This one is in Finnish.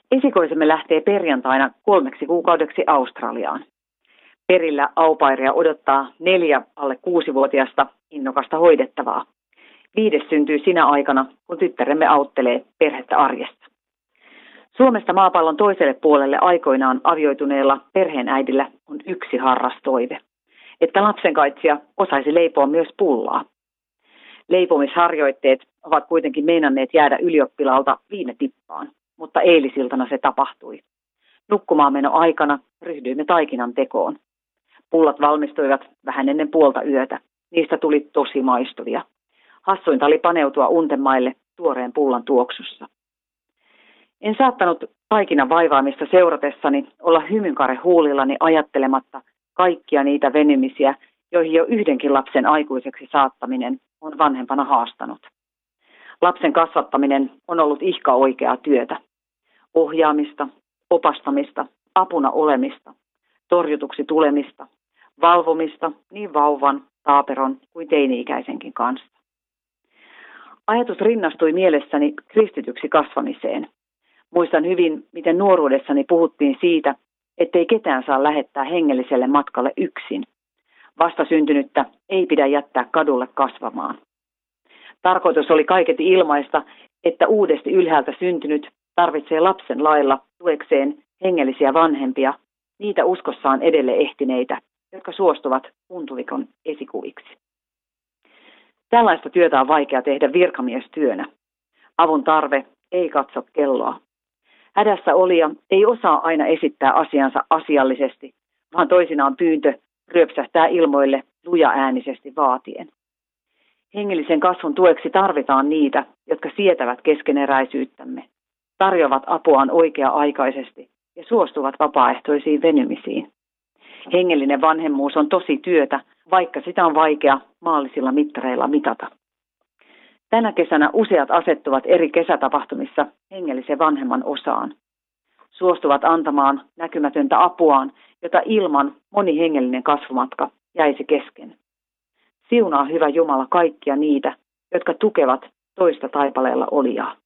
Esikoisemme lähtee perjantaina 3 kuukaudeksi Australiaan. Perillä aupairia odottaa 4 alle 6-vuotiasta innokasta hoidettavaa. 5 syntyy sinä aikana, kun tyttäremme auttelee perhettä arjessa. Suomesta maapallon toiselle puolelle aikoinaan avioituneella perheenäidillä on yksi harras toive, että lapsenkaitsija osaisi leipoa myös pullaa. Leipomisharjoitteet ovat kuitenkin meinanneet jäädä ylioppilaalta viime tippaan, mutta eilisiltana se tapahtui. Nukkumaanmeno aikana ryhdyimme taikinan tekoon. Pullat valmistuivat vähän ennen puolta yötä. Niistä tuli tosi maistuvia. Hassuinta oli paneutua untemaille tuoreen pullan tuoksussa. En saattanut taikinan vaivaamista seuratessani olla hymynkare huulillani ajattelematta kaikkia niitä venymisiä, joihin jo yhdenkin lapsen aikuiseksi saattaminen on vanhempana haastanut. Lapsen kasvattaminen on ollut ihka oikeaa työtä. Ohjaamista, opastamista, apuna olemista, torjutuksi tulemista, valvomista niin vauvan, taaperon kuin teini-ikäisenkin kanssa. Ajatus rinnastui mielessäni kristityksi kasvamiseen. Muistan hyvin, miten nuoruudessani puhuttiin siitä, ettei ketään saa lähettää hengelliselle matkalle yksin. Vastasyntynyttä ei pidä jättää kadulle kasvamaan. Tarkoitus oli kaiketi ilmaista, että uudesti ylhäältä syntynyt tarvitsee lapsen lailla tuekseen hengellisiä vanhempia, niitä uskossaan edelle ehtineitä, jotka suostuvat untuvikon esikuviksi. Tällaista työtä on vaikea tehdä virkamiestyönä. Avun tarve ei katso kelloa. Hädässä olija ei osaa aina esittää asiansa asiallisesti, vaan toisinaan pyyntö ryöpsähtää ilmoille lujaäänisesti vaatien. Hengellisen kasvun tueksi tarvitaan niitä, jotka sietävät keskeneräisyyttämme, tarjoavat apuaan oikea-aikaisesti ja suostuvat vapaaehtoisiin venymisiin. Hengellinen vanhemmuus on tosi työtä, vaikka sitä on vaikea maallisilla mittareilla mitata. Tänä kesänä useat asettuvat eri kesätapahtumissa hengellisen vanhemman osaan. Suostuvat antamaan näkymätöntä apuaan, jota ilman moni hengellinen kasvumatka jäisi kesken. Siunaa hyvä Jumala kaikkia niitä, jotka tukevat toista taipaleella olijaa.